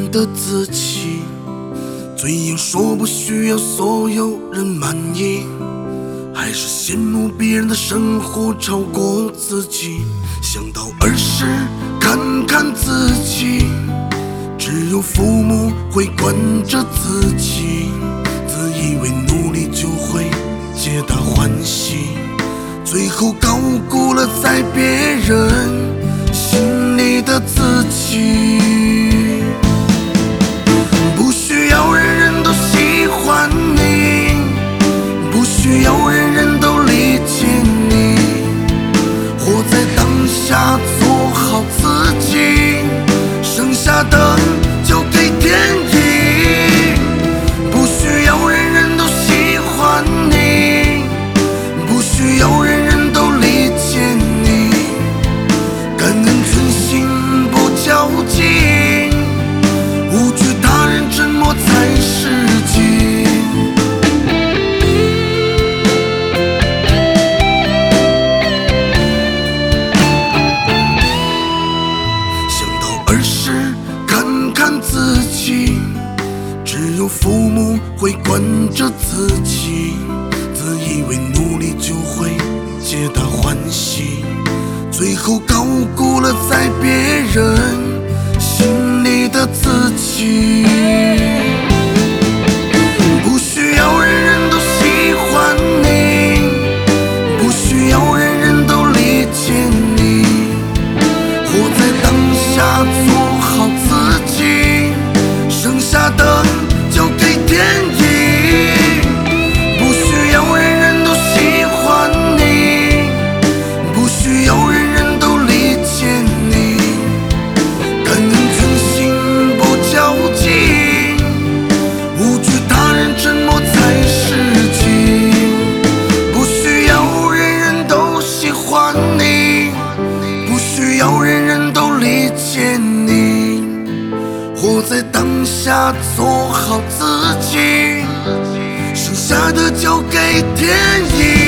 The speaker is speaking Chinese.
的自己。嘴硬说不需要所有人满意，还是羡慕别人的生活超过自己。想到儿时看看自己，只有父母会管着自己，自以为努力就会皆大欢喜，最后高估了在别人心里的自己。不需要人人都喜欢你，不需要人人都理解你，活在当下做好自己，剩下的交给天意。不需要人人都喜欢你，不需要人人都理解你，感恩存心不较劲，无惧他人沉默才是金。想到儿时看看自己，只有父母会管着自己，自以为努力就会皆大欢喜，最后高估了在别人心里的自己。不需要人人都喜欢你，不需要人人都理解你，活在当下做好自己，剩下的交给天意。不需要人人都喜欢你，不需要人人都理解你，感恩存心不较劲，无惧他人沉默才是金。不需要人人都喜欢你，不需要人人都理解你，活在当下做好自己，剩下的交给天意。